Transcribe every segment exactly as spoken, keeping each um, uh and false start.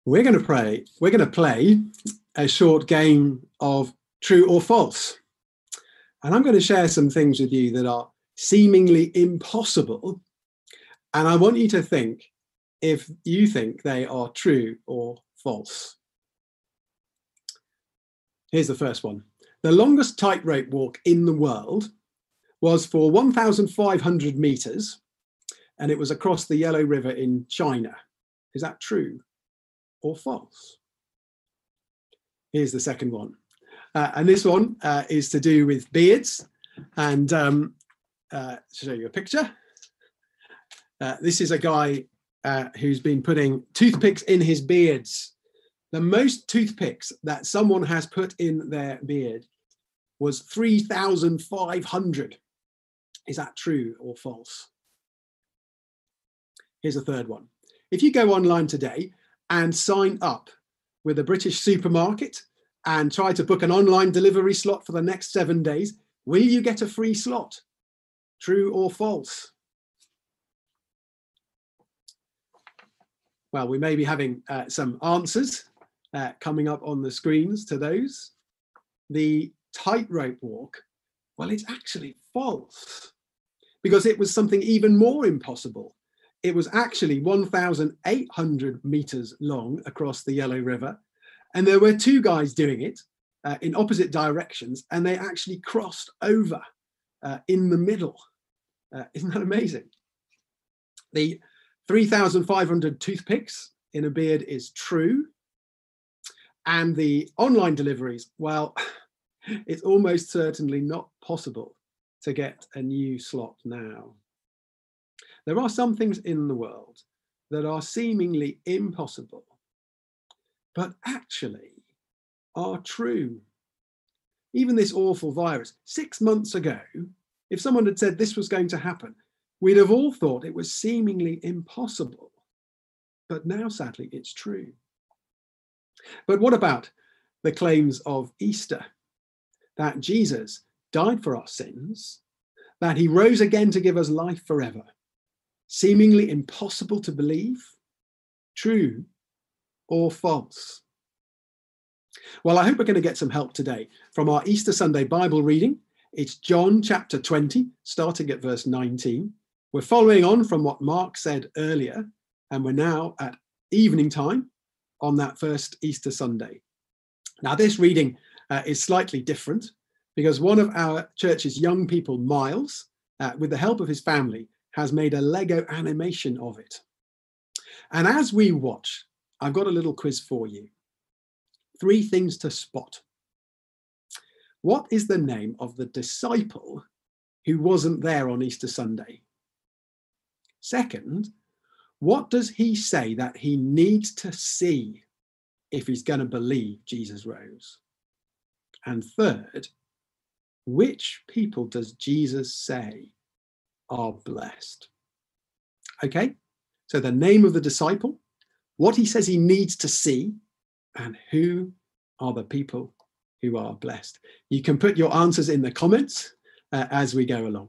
We're going to play, we're going to play a short game of true or false. And I'm going to share some things with you that are seemingly impossible. And I want you to think if you think they are true or false. Here's the first one. The longest tightrope walk in the world was for one thousand five hundred meters, and it was across the Yellow River in China. Is that true or false? Here's the second one. Uh, and this one uh, is to do with beards. And um, uh, to show you a picture. Uh, this is a guy uh, who's been putting toothpicks in his beards. The most toothpicks that someone has put in their beard was three thousand five hundred. Is that true or false? Here's a third one. If you go online today and sign up with a British supermarket and try to book an online delivery slot for the next seven days, will you get a free slot? True or false? Well, we may be having uh, some answers uh, coming up on the screens to those. The tightrope walk, well, it's actually false because it was something even more impossible. It was actually one thousand eight hundred meters long across the Yellow River. And there were two guys doing it uh, in opposite directions, and they actually crossed over uh, in the middle. Uh, isn't that amazing? The three thousand five hundred toothpicks in a beard is true. And the online deliveries, well, it's almost certainly not possible to get a new slot now. There are some things in the world that are seemingly impossible, but actually are true. Even this awful virus, six months ago, if someone had said this was going to happen, we'd have all thought it was seemingly impossible. But now, sadly, it's true. But what about the claims of Easter? That Jesus died for our sins, that he rose again to give us life forever. Seemingly impossible to believe? True or false? Well, I hope we're going to get some help today from our Easter Sunday Bible reading. It's John chapter twenty, starting at verse nineteen. We're following on from what Mark said earlier, and we're now at evening time on that first Easter Sunday. Now, this reading uh, is slightly different because one of our church's young people, Miles, uh, with the help of his family, has made a Lego animation of it. And as we watch, I've got a little quiz for you. Three things to spot. What is the name of the disciple who wasn't there on Easter Sunday? Second, what does he say that he needs to see if he's going to believe Jesus rose? And third, which people does Jesus say are blessed? Okay, so the name of the disciple, what he says he needs to see, and who are the people who are blessed. You can put your answers in the comments uh, as we go along.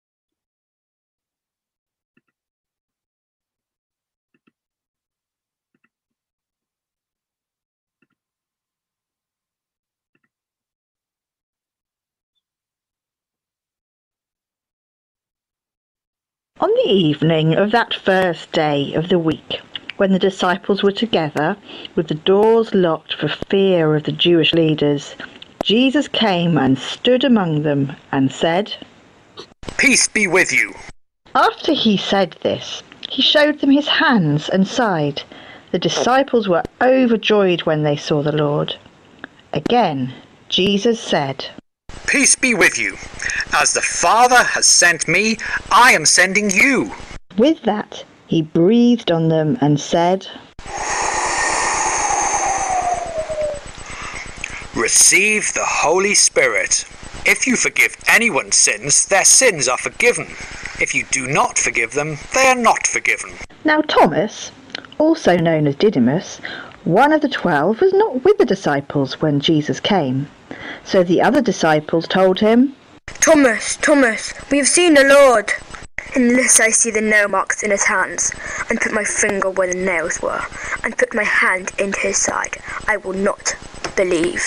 On the evening of that first day of the week, when the disciples were together, with the doors locked for fear of the Jewish leaders, Jesus came and stood among them and said, "Peace be with you." After he said this, he showed them his hands and side. The disciples were overjoyed when they saw the Lord. Again, Jesus said, "Peace be with you. As the Father has sent me, I am sending you." With that, he breathed on them and said, "Receive the Holy Spirit. If you forgive anyone's sins, their sins are forgiven. If you do not forgive them, they are not forgiven." Now Thomas, also known as Didymus, one of the twelve, was not with the disciples when Jesus came. So the other disciples told him, "Thomas, Thomas, we have seen the Lord." unless I see the nail marks in his hands, and put my finger where the nails were, and put my hand into his side, I will not believe."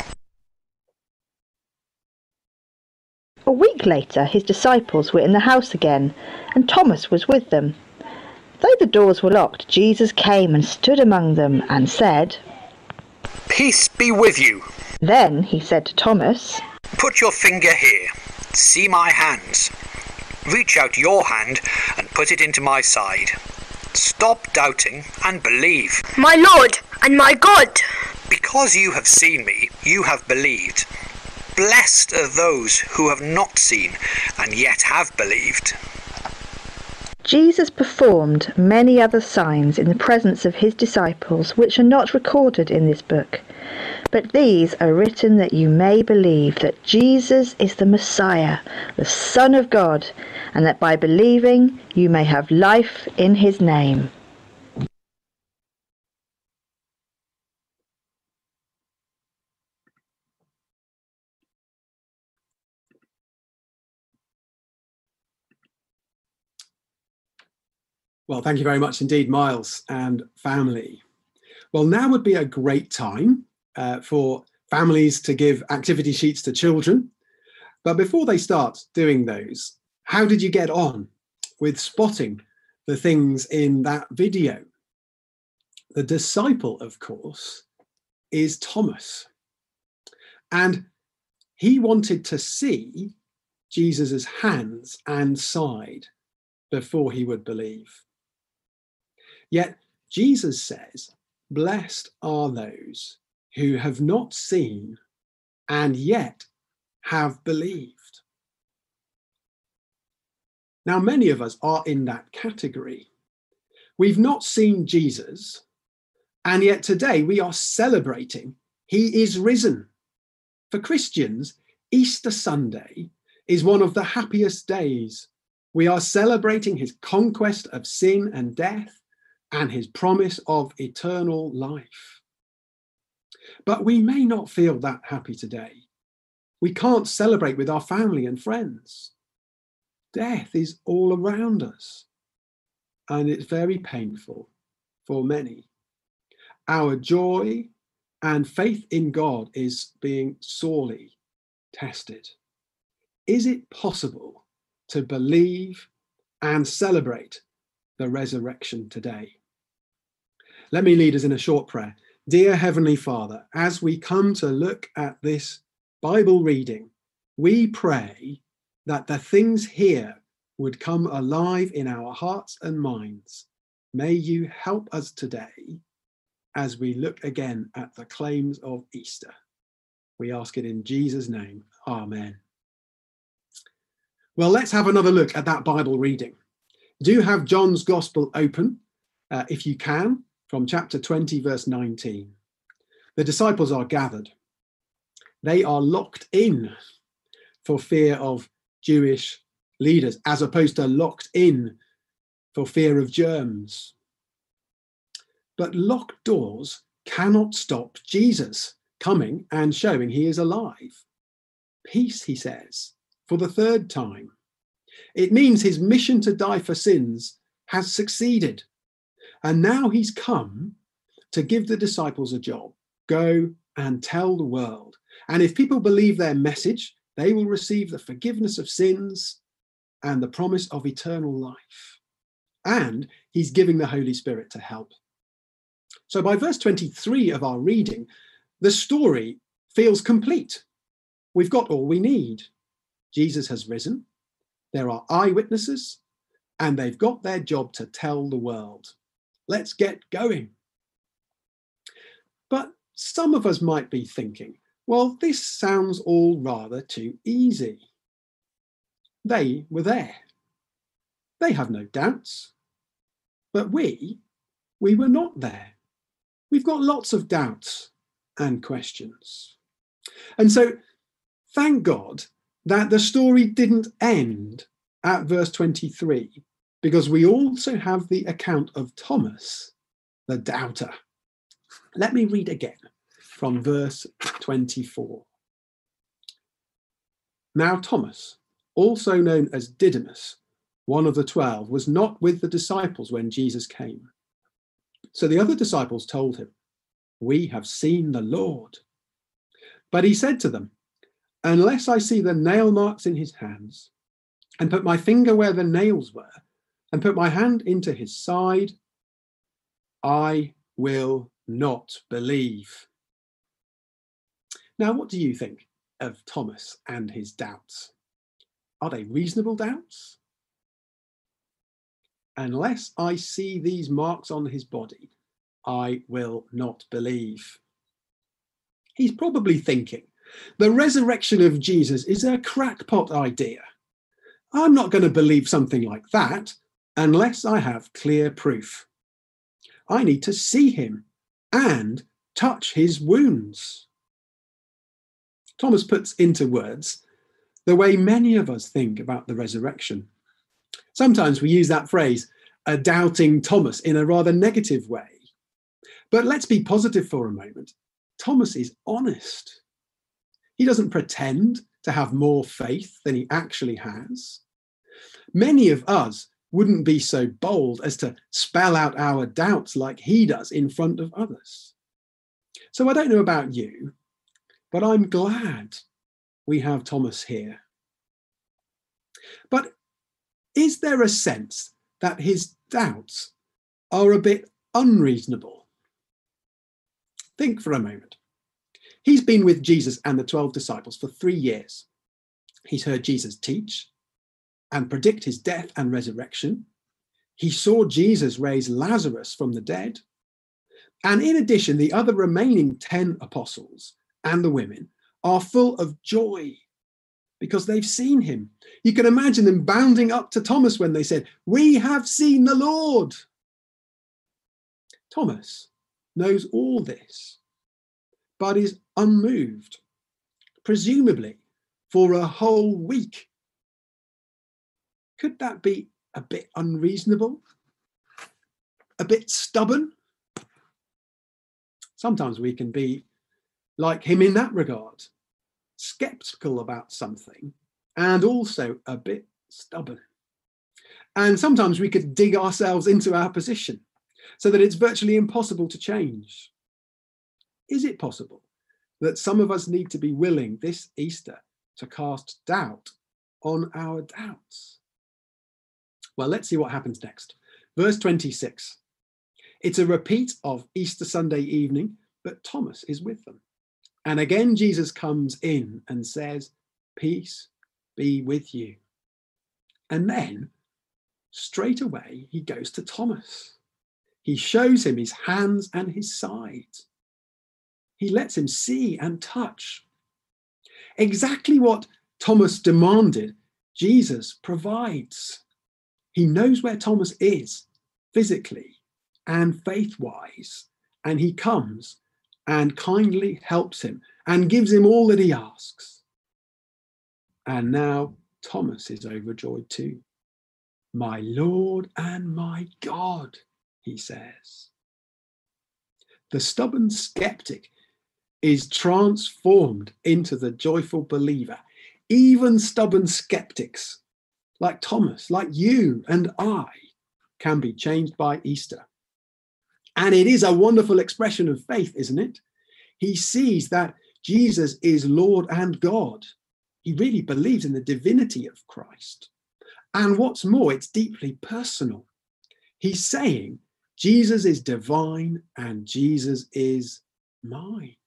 A week later, his disciples were in the house again, and Thomas was with them. Though the doors were locked, Jesus came and stood among them and said, "Peace be with you." Then he said to Thomas, "Put your finger here. See my hands. Reach out your hand and put it into my side. Stop doubting and believe." "My Lord and my God!" "Because you have seen me, you have believed. Blessed are those who have not seen and yet have believed." Jesus performed many other signs in the presence of his disciples, which are not recorded in this book. But these are written that you may believe that Jesus is the Messiah, the Son of God, and that by believing you may have life in his name. Well, thank you very much indeed, Miles and family. Well, now would be a great time uh, for families to give activity sheets to children. But before they start doing those, how did you get on with spotting the things in that video? The disciple, of course, is Thomas. And he wanted to see Jesus's hands and side before he would believe. Yet Jesus says, "Blessed are those who have not seen and yet have believed." Now, many of us are in that category. We've not seen Jesus, and yet today we are celebrating he is risen. For Christians, Easter Sunday is one of the happiest days. We are celebrating his conquest of sin and death and his promise of eternal life. But we may not feel that happy today. We can't celebrate with our family and friends. Death is all around us, and it's very painful for many. Our joy and faith in God is being sorely tested. Is it possible to believe and celebrate the resurrection today? Let me lead us in a short prayer. Dear Heavenly Father, as we come to look at this Bible reading, we pray that the things here would come alive in our hearts and minds. May you help us today as we look again at the claims of Easter. We ask it in Jesus' name. Amen. Well, let's have another look at that Bible reading. Do have John's Gospel open, uh, if you can, from chapter twenty, verse nineteen. The disciples are gathered. They are locked in for fear of Jewish leaders, as opposed to locked in for fear of germs. But locked doors cannot stop Jesus coming and showing he is alive. Peace, he says, for the third time. It means his mission to die for sins has succeeded. And now he's come to give the disciples a job. Go and tell the world. And if people believe their message, they will receive the forgiveness of sins and the promise of eternal life. And he's giving the Holy Spirit to help. So by verse twenty-three of our reading, the story feels complete. We've got all we need. Jesus has risen. There are eyewitnesses, and they've got their job to tell the world. Let's get going. But some of us might be thinking, well, this sounds all rather too easy. They were there. They have no doubts. But we, we were not there. We've got lots of doubts and questions. And so, thank God that the story didn't end at verse twenty-three, because we also have the account of Thomas, the doubter. Let me read again from verse twenty-four. Now Thomas, also known as Didymus, one of the twelve, was not with the disciples when Jesus came. So the other disciples told him, "We have seen the Lord." But he said to them, "Unless I see the nail marks in his hands, and put my finger where the nails were, and put my hand into his side, I will not believe." Now, what do you think of Thomas and his doubts? Are they reasonable doubts? Unless I see these marks on his body, I will not believe. He's probably thinking, the resurrection of Jesus is a crackpot idea. I'm not going to believe something like that unless I have clear proof. I need to see him and touch his wounds. Thomas puts into words the way many of us think about the resurrection. Sometimes we use that phrase, a doubting Thomas, in a rather negative way. But let's be positive for a moment. Thomas is honest. He doesn't pretend to have more faith than he actually has. Many of us wouldn't be so bold as to spell out our doubts like he does in front of others. So I don't know about you, but I'm glad we have Thomas here. But is there a sense that his doubts are a bit unreasonable? Think for a moment. He's been with Jesus and the twelve disciples for three years. He's heard Jesus teach and predict his death and resurrection. He saw Jesus raise Lazarus from the dead. And in addition, the other remaining ten apostles and the women are full of joy because they've seen him. You can imagine them bounding up to Thomas when they said, "We have seen the Lord." Thomas knows all this, but is unmoved, presumably for a whole week. Could that be a bit unreasonable? A bit stubborn? Sometimes we can be like him in that regard, skeptical about something and also a bit stubborn. And sometimes we could dig ourselves into our position so that it's virtually impossible to change. Is it possible that some of us need to be willing this Easter to cast doubt on our doubts? Well, let's see what happens next. Verse twenty-six. It's a repeat of Easter Sunday evening, but Thomas is with them. And again, Jesus comes in and says, "Peace be with you." And then straight away, he goes to Thomas. He shows him his hands and his side. He lets him see and touch. Exactly what Thomas demanded, Jesus provides. He knows where Thomas is physically and faith-wise, and he comes and kindly helps him and gives him all that he asks. And now Thomas is overjoyed too. "My Lord and my God," he says. The stubborn skeptic is transformed into the joyful believer. Even stubborn skeptics, like Thomas, like you and I, can be changed by Easter. And it is a wonderful expression of faith, isn't it? He sees that Jesus is Lord and God. He really believes in the divinity of Christ. And what's more, it's deeply personal. He's saying, Jesus is divine and Jesus is mine.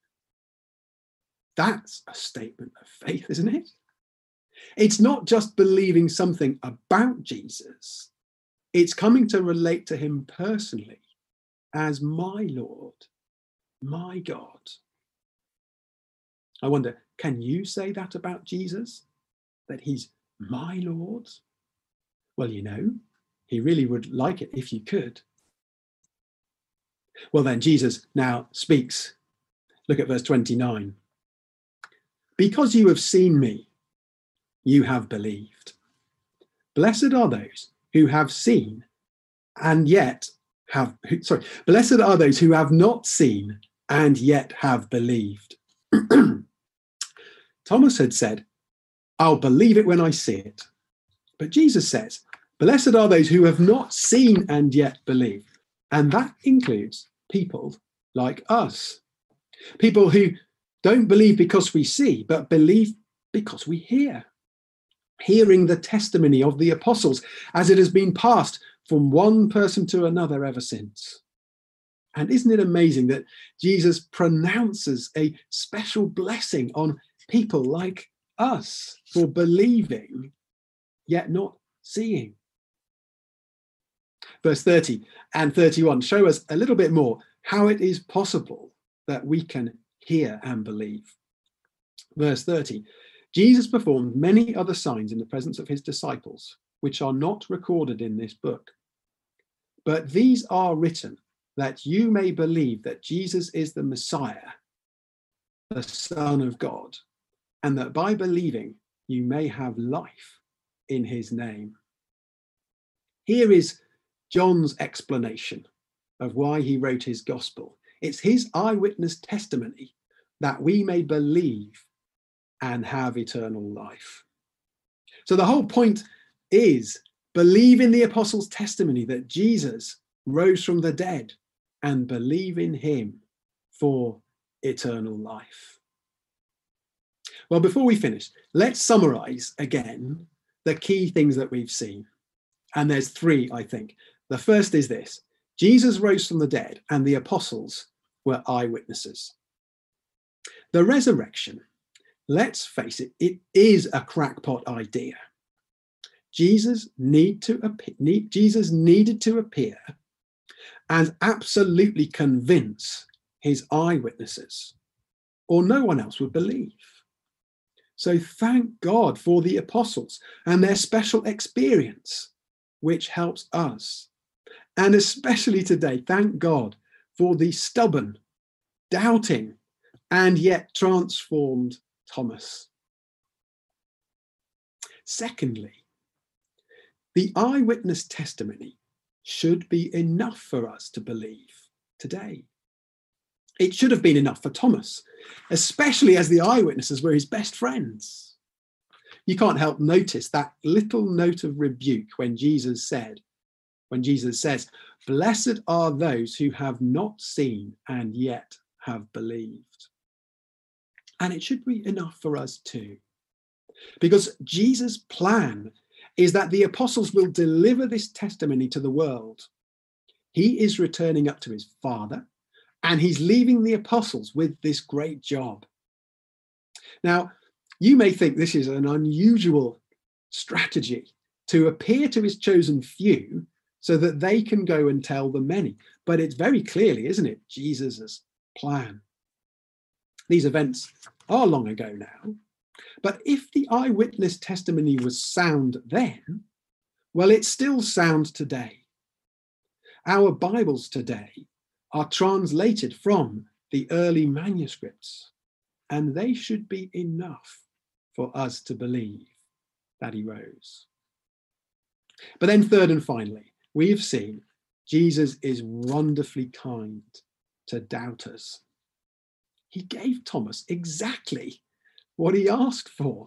That's a statement of faith, isn't it? It's not just believing something about Jesus. It's coming to relate to him personally as my Lord, my God. I wonder, can you say that about Jesus? That he's my Lord? Well, you know, he really would like it if you could. Well, then Jesus now speaks. Look at verse twenty-nine. "Because you have seen me, you have believed. Blessed are those who have seen and yet have, sorry, blessed are those who have not seen and yet have believed." Thomas had said, "I'll believe it when I see it." But Jesus says, Blessed are those who have not seen and yet believe. And that includes people like us. People who don't believe because we see, but believe because we hear. Hearing the testimony of the apostles as it has been passed from one person to another ever since. And isn't it amazing that Jesus pronounces a special blessing on people like us for believing, yet not seeing? Verse thirty and thirty-one show us a little bit more how it is possible that we can hear and believe. Verse thirty, Jesus performed many other signs in the presence of his disciples, which are not recorded in this book. But these are written that you may believe that Jesus is the Messiah, the Son of God, and that by believing you may have life in his name. Here is John's explanation of why he wrote his gospel. It's his eyewitness testimony that we may believe and have eternal life. So the whole point is believe in the apostles' testimony that Jesus rose from the dead and believe in him for eternal life. Well, before we finish, let's summarize again the key things that we've seen. And there's three, I think. The first is this: Jesus rose from the dead and the apostles were eyewitnesses. The resurrection, let's face it, it is a crackpot idea. Jesus need to appear, need, Jesus needed to appear and absolutely convince his eyewitnesses, or no one else would believe. So thank God for the apostles and their special experience, which helps us. And especially today, thank God for the stubborn, doubting, and yet transformed Thomas. Secondly, the eyewitness testimony should be enough for us to believe today. It should have been enough for Thomas, especially as the eyewitnesses were his best friends. You can't help notice that little note of rebuke when Jesus said, when Jesus says, "Blessed are those who have not seen and yet have believed." And it should be enough for us too, because Jesus' plan is that the apostles will deliver this testimony to the world. He is returning up to his Father, and he's leaving the apostles with this great job. Now, you may think this is an unusual strategy to appear to his chosen few so that they can go and tell the many. But it's very clearly, isn't it, Jesus' plan. These events are long ago now. But if the eyewitness testimony was sound then, well, it's still sound today. Our Bibles today are translated from the early manuscripts, and they should be enough for us to believe that he rose. But then third and finally, we've seen Jesus is wonderfully kind to doubters. He gave Thomas exactly what he asked for.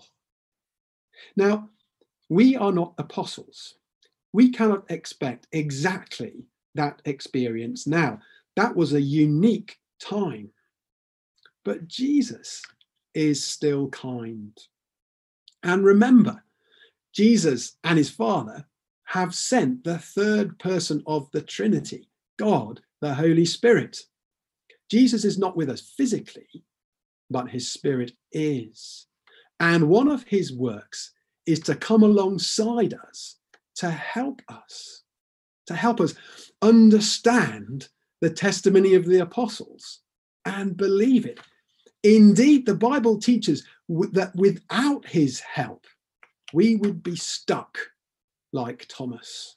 Now, we are not apostles. We cannot expect exactly that experience now. That was a unique time. But Jesus is still kind. And remember, Jesus and his Father have sent the third person of the Trinity, God, the Holy Spirit. Jesus is not with us physically, but his Spirit is. And one of his works is to come alongside us, to help us, to help us understand the testimony of the apostles and believe it. Indeed, the Bible teaches that without his help, we would be stuck like Thomas.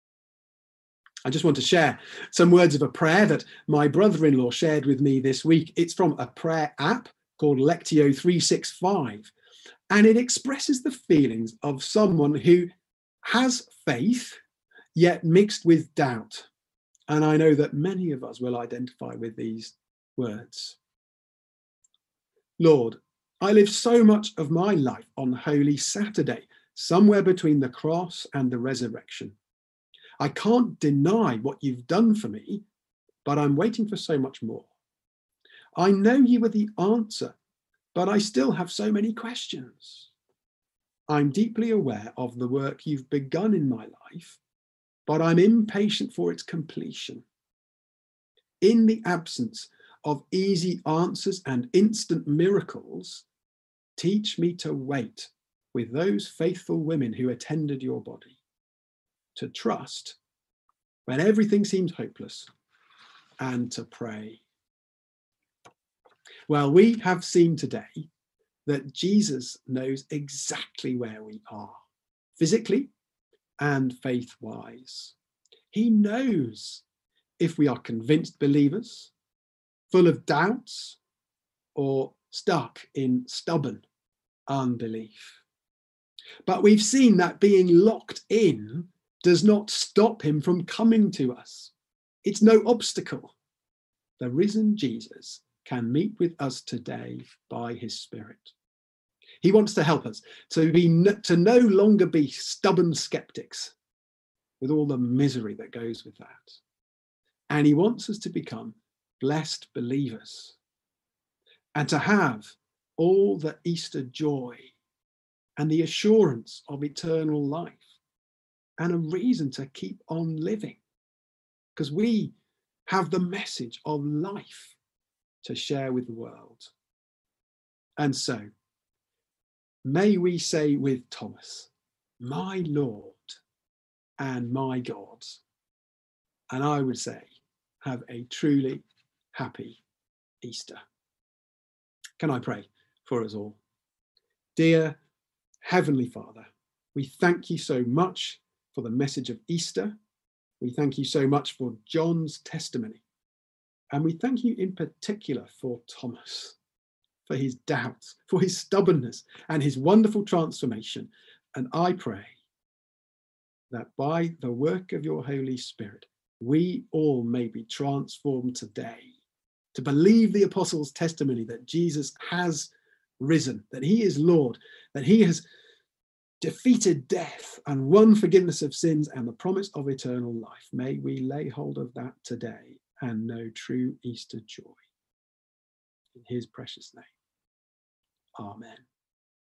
I just want to share some words of a prayer that my brother-in-law shared with me this week. It's from a prayer app called Lectio three sixty-five, and it expresses the feelings of someone who has faith, yet mixed with doubt. And I know that many of us will identify with these words. Lord, I live so much of my life on Holy Saturday, somewhere between the cross and the resurrection. I can't deny what you've done for me, but I'm waiting for so much more. I know you were the answer, but I still have so many questions. I'm deeply aware of the work you've begun in my life, but I'm impatient for its completion. In the absence of easy answers and instant miracles, teach me to wait with those faithful women who attended your body, to trust when everything seems hopeless, and to pray. Well, we have seen today that Jesus knows exactly where we are, physically and faith-wise. He knows if we are convinced believers, full of doubts, or stuck in stubborn unbelief. But we've seen that being locked in does not stop him from coming to us. It's no obstacle. The risen Jesus can meet with us today by his Spirit. He wants to help us to be to no longer be stubborn skeptics with all the misery that goes with that. And he wants us to become blessed believers and to have all the Easter joy and the assurance of eternal life and a reason to keep on living, because we have the message of life to share with the world. And so, may we say with Thomas, my Lord and my God. And I would say, have a truly happy Easter. Can I pray for us all? Dear Heavenly Father, we thank you so much for the message of Easter. We thank you so much for John's testimony. And we thank you in particular for Thomas, for his doubts, for his stubbornness and his wonderful transformation. And I pray that by the work of your Holy Spirit, we all may be transformed today to believe the apostles' testimony that Jesus has risen, that he is Lord, that he has defeated death and won forgiveness of sins and the promise of eternal life. May we lay hold of that today and know true Easter joy. In his precious name. Amen.